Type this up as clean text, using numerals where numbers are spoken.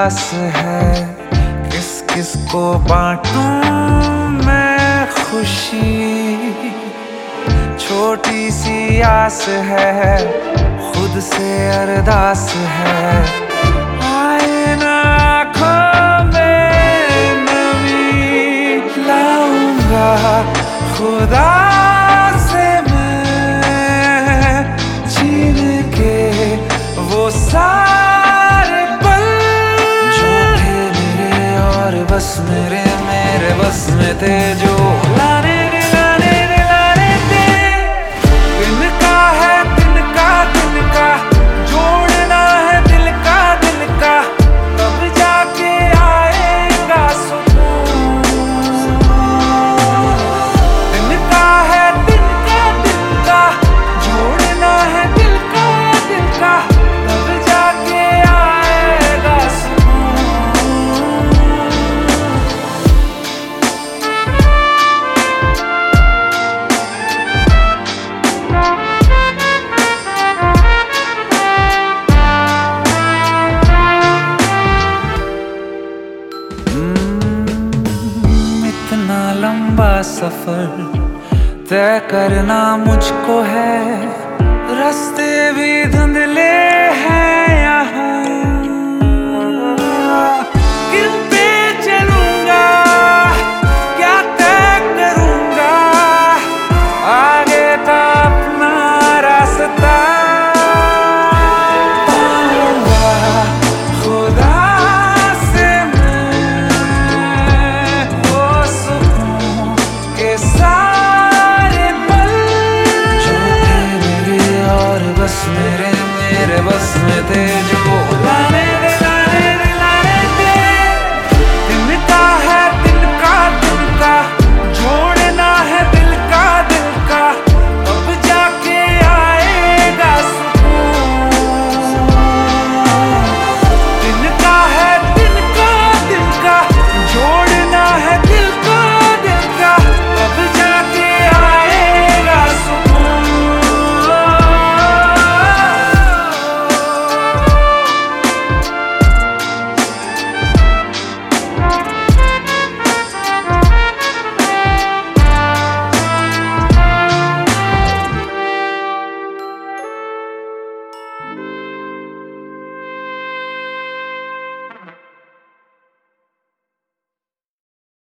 उदास है, किस किस को बांटूं मैं खुशी। छोटी सी आस है, खुद से अरदास है, आए ना आँखों में नमी। लाऊंगा खुदा से मैं छीन के वो सारे पल जो थे मेरे और बस मेरे बस में थे, जो लाने दिलाने थे। तिनका है तिनका जोड़ना है दिल का, तब जाके आएगा सुकून। तिनका है तिनका जोड़ना है दिल का, तब जाके आएगा सुकून। इतना लंबा सफर तय करना मुझको है, रास्ते भी धुंधले हैं